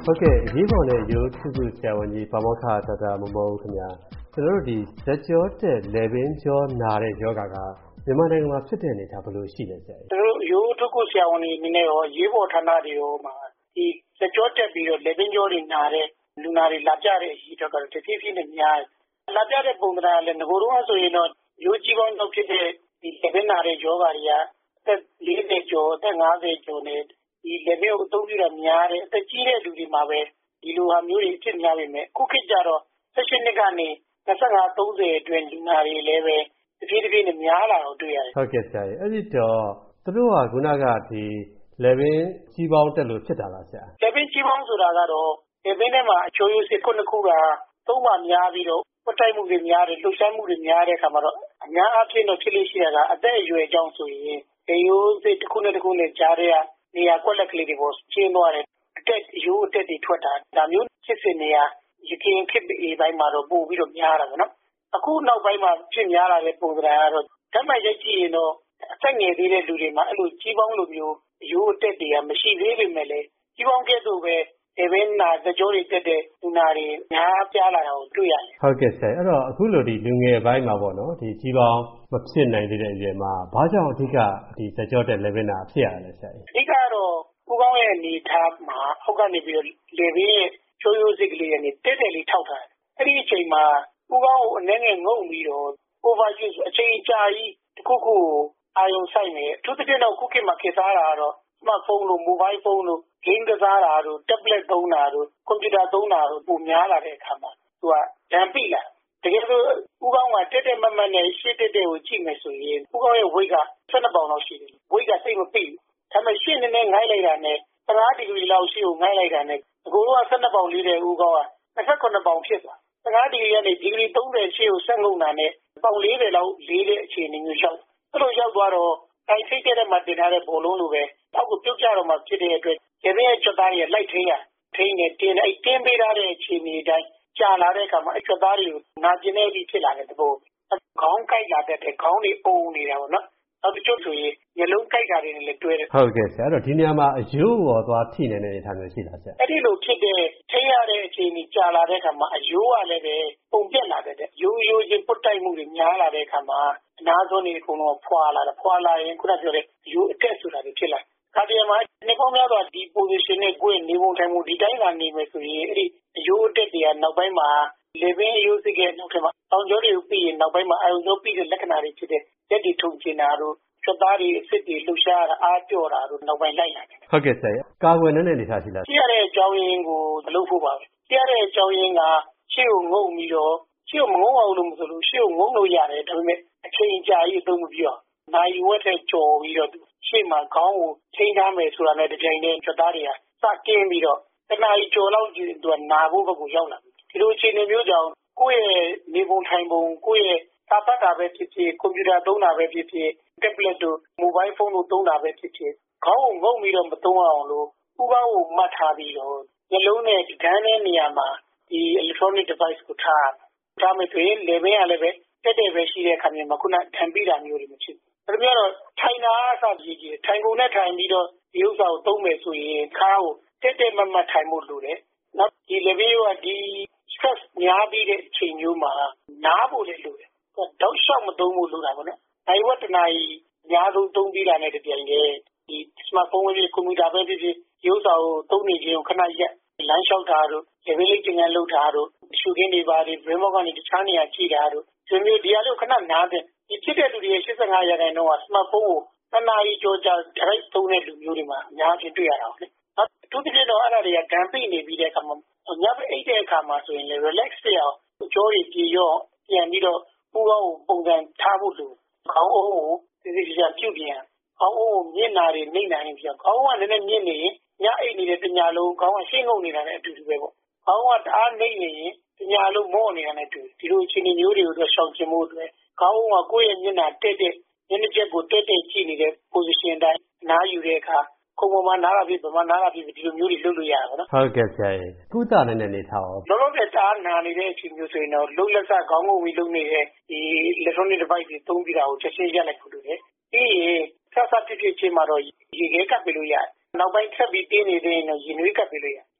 ဟုတ်ကဲ့အရေးပေါ်နဲ့ရိုးထုခုဆရာဝန်ကြီးပါမောက္ခဒေါက်တာမောမောဦးခင်ဗျာကျွန်တော်တို့ဒီဇက်ကြောတက်လည်ပင်းကြောနာတဲ့ယောဂါကမြန်မာနိုင်ငံမှာဖြစ်တဲ့အနေအထားဘယ်လိုရှိလဲဆရာကျွန်တော်ရိုးထုခုဆရာဝန်ကြီးအနေနဲ့ရောရေးပေါ်ဌာနတွေရောမှာဒီဇက်ကြောတက်ပြီးတော့လည်ပင်းကြောတွေနာတဲ့လူနာတွေလာပြတဲ့အရေးတော့ကတော့တဖြည်းဖြည်းနဲ့များလာပြတဲ့ပုံသဏ္ဍာန်လည်းငကိုယ်တော့ဆိုရင်တော့ရိုးကြီးပေါင်းတော့ဖြစ်တဲ့ဒီလည်ပင်းနာတဲ့ယောဂါတွေကအသက်40ကျော်အသက်50ကျော်နဲ့ဒီလည်ပင်းကိုအသုံးပြုတာများတဲ့အသက်ကြီးတဲ့လူတွေမှာပဲဒီလိုဟာမျိုးတွေဖြစ်များပေမဲ့ခုခေတ်ကျတော့18နှစ်ကနေ25 30အတွင်းလူနာတွေလည်းပဲတဖြည်းဖြည်းနဲ့များလာတော့တွေ့ရတယ်ဟုတ်ကဲ့ဆရာအဲ့ဒီတော့သူတို့ကခုနကဒီလည်ပင်းကြီးပေါင်းတက်လို့ဖြစ်တာလားဆရာလည်ပင်းကြီးပေါင်းဆိုတာကတော့လည်ပင်းထဲမှာအချိုးရိုးစစ်ခုနှစ်ခုကသုံးပါများပြီးတော့ပွတ်တိုက်မှုတွေများတယ်လှုပ်ရှားမှုတွေများတဲ့အခါမှာတော့အများအားဖြင့်တော့ဖြစ်လို့ရှိတာကအသက်အရွယ်ကြောင့်ဆိုရင်ရိုးစစ်တစ်ခုနဲ့တစ်ခုနဲ့ကြားတဲ့နေရာကွက်လက်ကလေးတွေပေါ်ကျင်းသွားတယ်အတက်ရိုးအတက်တွေထွက်တာဒါမျိုးဖြစ်စဉ်နေရာရခင်ခေတ်ပိုင်းမှာတော့ပို့ပြီးတော့များတာပေါ့နော်အခုနောက်ပိုင်းမှာဖြစ်များလာတဲ့ပုံစံကတော့ဓာတ်မှတ်ရိုက်ကြည့်ရင်တော့အသက်ငယ်သေးတဲ့လူတွေမှာအဲ့လိုကြီးပေါင်းလိုမျိုးရိုးအတက်တွေကမရှိသေးပေမဲ့လည်းကြီးပေါင်းကဲ့သို့ပဲဘယ်နာသကြောတွေတက်တဲ့လူနာတွေများပြားလာတာကိုတွေ့ရတယ်ဟုတ်ကဲ့ဆရာအဲ့တော့အခုလိုဒီလူငယ်ပိုင်းမှာပေါ့နော်ဒီကြီးပေါင်းမဖြစ်နိုင်သေးတဲ့အရွယ်မှာဘာကြောင့်အဓိကဒီသကြောတက်လေဗင်နာဖြစ်ရလဲဆရာအဓိကတော့ကိုကောင်းရဲ့အနေထားမှာအောက်ကနေပြီးတော့လေဗင်ရဲ့ချိုးရိုးစစ်ကလေးနဲ့တက်တယ်လေးထောက်ထားတယ်အဲ့ဒီအချိန်မှာကိုကောင်းကိုအနေနဲ့ငုံပြီးတော့ overuse အချိန်ကြာကြီးတစ်ခုခုအာရုံစိုက်နေအထူးသဖြင့်တော့ခုခေတ်မှာခေတ်စားတာကတော့ smartphone လို့ mobile phone လို့ game ကစားတာတို့ tablet သုံးတာတို့ computer သုံးတာတို့ပုံများလာတဲ့အခါမှာသူကဓာန်ပိလာတကယ်လို့ဦးကောင်းကတက်တက်မတ်မတ်နဲ့ရှေ့တက်တက်ကိုကြည့်မယ်ဆိုရင်ဦးကောင်းရဲ့ weight က12ပေါင်လောက်ရှိတယ် weight ကစိတ်မပိဘူးဒါပေမဲ့ရှေ့နေနဲ့ငိုင်းလိုက်တာနဲ့15ဒီဂရီလောက်ရှေ့ကိုငိုင်းလိုက်တာနဲ့အခုက12ပေါင်လေးတဲ့ဦးကောင်းက28ပေါင်ဖြစ်သွား15ဒီဂရီကနေဒီဂရီ30ရှေ့ကိုဆက်ငုံတာနဲ့ပေါင်40လောက်လေးတဲ့အခြေအနေမျိုးရောက်အဲ့လိုရောက်သွားတော့အဲ့ထိတ်တဲ့မှာတင်ထားတဲ့ဘောလုံးလိုပဲအောက်ကိုပြုတ်ကျတော့မှဖြစ်တဲ့အတွက်ကျတဲ့ချက်သားတွေလိုက်ထိန်းနေတင်းအဲ့တင်းပေးထားတဲ့အခြေအနေတိုင်းကြာလာတဲ့အခါမှာအချက်သားတွေကိုနာကျင်နေပြီးဖြစ်လာတဲ့သဘောခေါင်းကိုက်လာတဲ့ခေါင်းတွေအုံနေတာပေါ့နော်နောက်တစ်ချို့ဆိုရင်မျက်လုံးကိုက်တာတွေနဲ့လည်းတွဲတယ်ဟုတ်ကဲ့ဆရာအဲ့တော့ဒီနေရာမှာအယိုးပေါ်သွားထိနေတဲ့အနေအထားမျိုးရှိလားဆရာအဲ့ဒီလိုဖြစ်တဲ့ထိရတဲ့အခြေအနေကြာလာတဲ့အခါမှာအယိုးကလည်းပဲပုံပြက်လာတဲ့ရိုးချင်းပုတ်တိုက်မှုတွေများလာတဲ့အခါမှာအနာဆုံးတွေအကုန်လုံးဖွာလာရင်ခုနပြောတဲ့ရိုးအတက်ဆိုတာတွေဖြစ်လာခါတည်းမှာနေပေါင်းများစွာဒီ position နဲ့ကိုယ်နေပုံထိုင်မှုဒီတိုင်းကနေမယ်ဆိုရင်အဲ့ဒီအယိုးအတက်တွေကနောက်ပိုင်းမှာလေပင်အယိုးစိတ်ကနောက်ထပ်မှာတောင်ကျောတွေကိုပြီးရင်နောက်ပိုင်းမှာအာရုံကြောပြီးတဲ့လက္ခဏာတွေဖြစ်တဲ့ရက်တွေထုံကျင်တာတို့ချက်သားတွေအစ်စ်တွေလှုပ်ရှားတာအားပြော့တာတို့နောက်ပိုင်းလိုက်လာတယ်ဟုတ်ကဲ့ဆရာကာကွယ်နေတဲ့အနေအထားရှိလားရှိရတဲ့အကြောင်းရင်းကိုမလုပ်ဖို့ပါပဲရှိရတဲ့အကြောင်းရင်းကရှေ့ကိုငုံပြီးတော့ရှေ့ကိုမငုံအောင်လို့မဆိုလို့ရှေ့ကိုငုံလို့ရတယ်ဒါပေမဲ့အချိန်ကြာကြီးအသုံးမပြုအောင်နိုင်ဝက်တဲ့ကြော်ပြီးတော့ရှေ့မှာခေါင်းကိုချိန်ထားမယ်ဆိုတာနဲ့တပြိုင်တည်းချက်သားတွေကစကင်းပြီးတော့တနားကြီးကြော်လောက်ကြည့်သူကနာဖို့ဘက်ကိုရောက်လာဒီလိုအခြေအနေမျိုးကြောင့်ကိုယ့်ရဲ့နေပုံထိုင်ပုံကိုယ့်ရဲ့စာဖတ်တာပဲဖြစ်ဖြစ်ကွန်ပျူတာသုံးတာပဲဖြစ်ဖြစ် tablet တို့ mobile phone တို့သုံးတာပဲဖြစ်ဖြစ်ခေါင်းကိုငုံပြီးတော့မသုံးအောင်လို့ဥပအောင်ကိုမှတ်ထားပြီးတော့နှလုံးနဲ့ဒန်းတဲ့နေရာမှာဒီ electronic device ကိုထားမယ်ဆိုရင်လေဘင်းကလည်းပဲတက်တယ်ပဲရှိတဲ့အခါမျိုးမှာခုနဓာန်ပိတာမျိုးတွေမဖြစ်ဘူးဒါမျိုးတော့ထိုင်တာအစကြီးကြီးထိုင်ကုန်နဲ့ထိုင်ပြီးတော့ဒီဥစ္စာကိုသုံးမယ်ဆိုရင်ခါကိုတက်မတ်ထိုင်ဖို့လိုတယ်နောက်ဒီလေဘင်းကဒီ stress များပြီးတဲ့အချိန်မျိုးမှာနားဖို့လည်းလိုတယ်တောက်လျှောက်မသုံးဖို့လိုတာပေါ့နော်နိုင်ဝတ္တနာကြီးအများဆုံးသုံးပြီးတာနဲ့တပြိုင်တည်းဒီ smartphone ပဲကွန်ပျူတာပဲဖြစ်ဖြစ်ဒီဥစ္စာကိုသုံးနေခြင်းကိုခဏရက်လမ်းလျှောက်တာတို့လေဘင်းလေးကျင်ကန်လှုပ်တာတို့ရှုခင်းတွေပါတွေ brain box ကနေတခြားနေရာကြည့်တာတို့ဒီမျိုးဒီအလုပ်ခဏနားတဲ့ဒီဖြစ်တဲ့လူတွေရဲ့85%က smartphone ကိုနှစ်နာရီကျော်ကြာ direct သုံးတဲ့လူမျိုးတွေမှာအများကြီးတွေ့ရတာပေါ့လေအထူးသဖြင့်တော့အဲ့ဒါတွေကဓာန်ပိနေပြီးတဲ့အခါမှာညဘက်အိတ်တဲ့အခါမှာဆိုရင်လည်း relax ဖြစ်အောင်ကြောတွေပြေရော့ပြန်ပြီးတော့ပူကောင်းကိုပုံစံထားဖို့လိုခေါင်းအုံးကိုစီစီချာပြုတ်ပြန်ခေါင်းအုံးကိုမျက်နာတွေနှိမ့်နိုင်ပြီးတော့ခေါင်းကလည်းနည်းနည်းမြင့်နေရင်ညအိတ်နေတဲ့တညာလုံးခေါင်းကရှင်းငုံနေတာနဲ့အတူတူပဲပေါ့ခေါင်းကတအားနှိမ့်နေရင်တညာလုံးမော့နေတာနဲ့အတူဒီလိုအခြေအနေမျိုးတွေကိုတော့ရှောင်ကျင်ဖို့အတွက်ခေါင်းကကိုယ့်ရဲ့မျက်နာတက်တဲ့မျက်နှာချက်ကိုတက်ကြည့်နေတဲ့ position တိုင်းနားယူတဲ့အခါခုံပေါ်မှာနားလာပြီးဗမာနားလာပြီးဒီလိုမျိုးတွေလုပ်လို့ရတာပေါ့နော်ဟုတ်ကဲ့ဆရာကြီးကုသနိုင်တဲ့အနေထားရောလောလောဆယ်တအားနာနေတဲ့အချိန်မျိုးဆိုရင်တော့လုံးလက်စခေါင်းငုံပြီးလုပ်နေတဲ့ဒီ electronic device တွေသုံးပြီးတာကိုချက်ချင်းရက်လိုက်ဖို့လိုတယ်ပြီးရင်ဆက်ဖြစ်ချင်းမှာတော့ရေခဲကပ်ပြီးလို့ရတယ်နောက်ပိုင်းထပ်ပြီးတင်းနေတဲ့ရင်တော့ရင်နွေးကပ်ပြီးလို့ရတယ်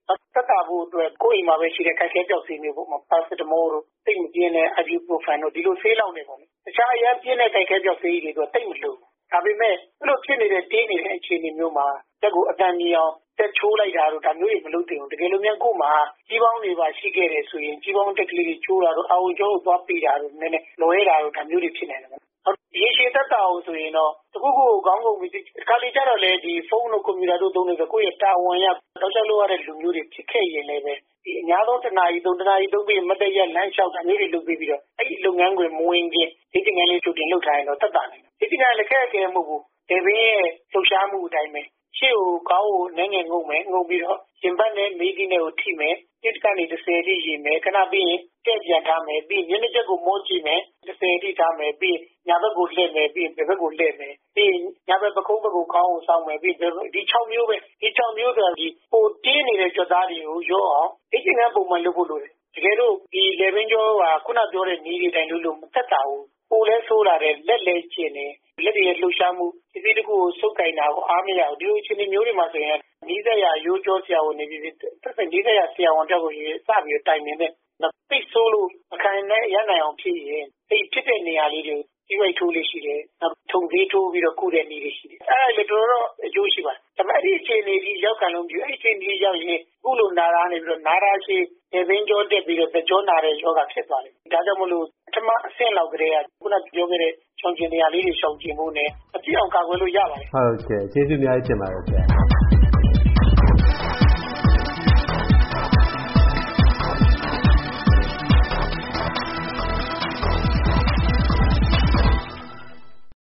သက်သာဖို့အတွက်ကိုယ့်အိမ်မှာပဲရှိတဲ့ကိုက်ခဲကြောက်ဆေးမျိုးပေါ့ပါစတမောတို့တိတ်မပြင်းတဲ့ ibuprofen တို့ဒီလိုဆေးလောက်နေပေါ့လေတခြားအရင်ပြင်းတဲ့ကိုက်ခဲကြောက်ဆေးတွေတော့တိတ်မလို့ဒါပေမဲ့အဲ့လိုဖြစ်နေတဲ့တင်းနေတဲ့အခြေအနေမျိုးမှာတက်ကိုအတန်ကြီးအောင်တက်ချိုးလိုက်တာတို့ဒါမျိုးတွေမလုပ်သင့်ဘူးတကယ်လို့များကို့မှာကြီးပေါင်းတွေပါရှိခဲ့တယ်ဆိုရင်ကြီးပေါင်းတက်ကလေးတွေချိုးတာတို့အာဝကြောကိုသွားပေးတာတို့နည်းနည်းလွဲတာတို့ဒါမျိုးတွေဖြစ်နေတယ်ရေရှည်သက်သာအောင်ဆိုရင်တော့တခုခုခေါင်းကုန်ပြီးခါလေးကြတော့လေဒီဖုန်းတို့ကွန်ပျူတာတို့သုံးနေဆိုကိုယ့်ရဲ့တာဝန်ရတော့ချက်လို့ရတဲ့လူမျိုးတွေဖြစ်ခဲ့ရင်လည်းပဲဒီအများဆုံးတနာရီသုံးပြီးမတည့်ရလမ်းလျှောက်တာမျိုးတွေလုပ်ပြီးတော့အဲ့ဒီလုပ်ငန်းခွင်မဝင်ခင်ဒီတင်ငန်းလေးချုပ်တင်လုပ်ထားရင်တော့သက်သာနိုင်တယ်ဒီတင်ငန်းလည်းခက်ခဲမဟုတ်ဘူးဒေဘင်းရဲ့လှုပ်ရှားမှုအတိုင်းပဲရှေ့ကိုကောင်းကိုနည်းငယ်ငုံမယ်ငုံပြီးတော့ရင်ဘတ်နဲ့မိသီးနဲ့ကိုထိမယ်တစ်ကနေ30တိရေမယ်ခဏပြီးရင်တဲ့ပြန်ထားမယ်ပြီးညနေချက်ကိုမောကြည့်မယ်30တိထားမယ်ပြီးညာဘက်ကိုလှည့်မယ်ပြီးဘက်ကိုလှည့်မယ်ပြီးညာဘက်ပကုံးဘက်ကိုခေါင်းကိုစောင်းမယ်ပြီးဒီ6မျိုးပဲဒီ6မျိုးဆိုတာဒီပိုတင်းနေတဲ့ကြွသားတွေကိုရောအောင်ဒီကျင်ကပုံမှန်လုပ်ဖို့လိုတယ်တကယ်လို့ဒီလေဘင်းကျော်ကခုနပြောတဲ့နေတွေတိုင်းလို့မသက်တာဘူးပိုလဲဆိုးလာတယ်လက်လဲကျင်တယ်လက်တွေရဲ့လှုပ်ရှားမှုဒီတကူကိုစုပ်ကင်တာကိုအားမရဘူးဒီလိုချင်းမျိုးတွေမှာဆိုရင်နီးစက်ရရိုးကြောဆရာဝန်နေပြီးသက်သက်နီးစက်ရဆရာဝန်တောက်ကိုစပြီးတိုင်နေတဲ့ပိတ်ဆိုးလို့အခိုင်နဲ့ရနိုင်အောင်ဖြစ်ရင်အဲ့ဖြစ်တဲ့နေရာလေးတွေဒီဝိတ်ထိုးလေးရှိတယ်ထုံသေးထိုးပြီးတော့ကုတဲ့နေလေးရှိတယ်အဲ့ဒါလေတော်တော်အကျိုးရှိပါတယ်ဒါပေမဲ့အဲ့ဒီအခြေအနေကြီးရောက်ကန်လုံးပြအဲ့ဒီအခြေအနေရောက်ရင်ခုလိုနာရာနေပြီးတော့နာရာရှိေဘင်းကြောတက်ပြီးတော့ကြောနာတဲ့ယောဂဖြစ်သွားတယ်ဒါကြောင့်မလို့ပထမအဆင့်လောက်ကလေးကခုနပြောခဲ့တဲ့ချောင်းကျင်နေရာလေးတွေရှောင်ကျင်ဖို့နဲ့အပြည့်အောင်ကာကွယ်လို့ရပါတယ်ဟုတ်ကဲ့ကျေးဇူးအများကြီးတင်ပါတယ်ဆရာ